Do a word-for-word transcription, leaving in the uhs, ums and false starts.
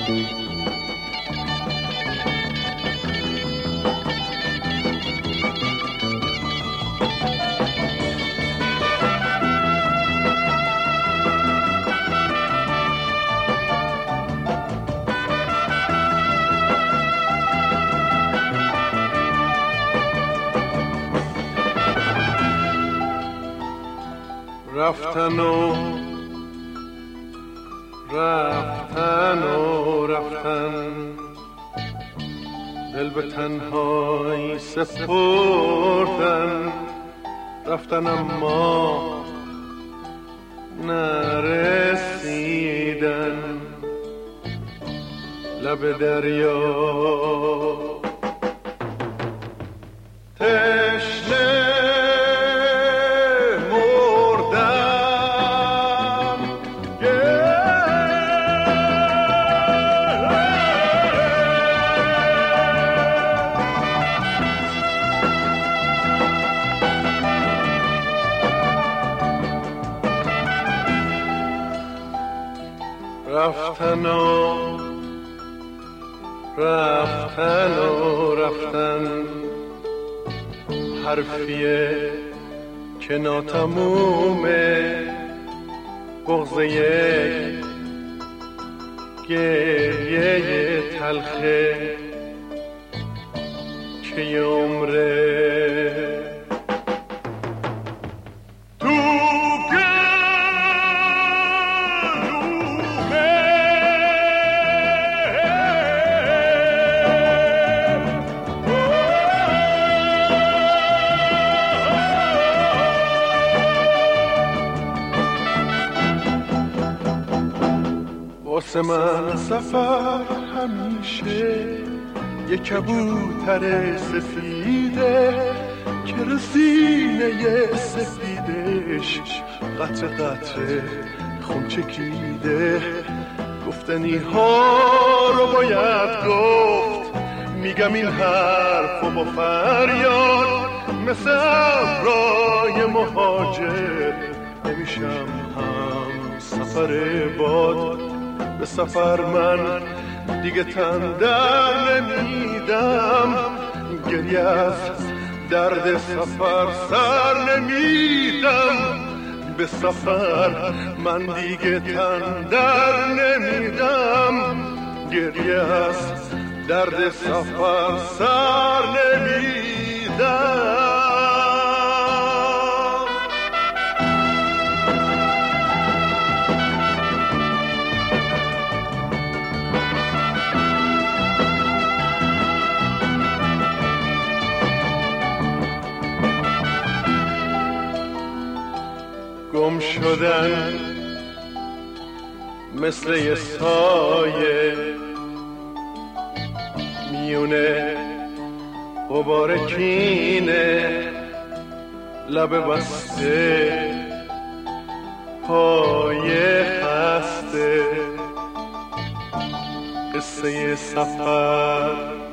رفتن و رفتن و رفتن دل به تنهایی سپردن، رفتن اما نرسیدن لب دریا تشنه رفتن و رفتن و رفتن، حرفیه که ناتمومه، بغض یک گریه تلخه که عمره واسه من سفر همیشه یه کبوتر سفیده که رسینه سفیدش قطره قطره خون چکیده. گفتنی ها رو باید گفت، میگم این حرف و با فریاد مثل ابرای مهاجر نمیشم هم سفر باد. به سفر من دیگه تن در نمیدم، گریه از درد سفر سر نمیدم. به سفر من دیگه تن در نمیدم، گریه از درد سفر سر نمیدم. گم شدن مثل یه سایه میونه غبار کینه، لب بسته پای خسته، قصه سفر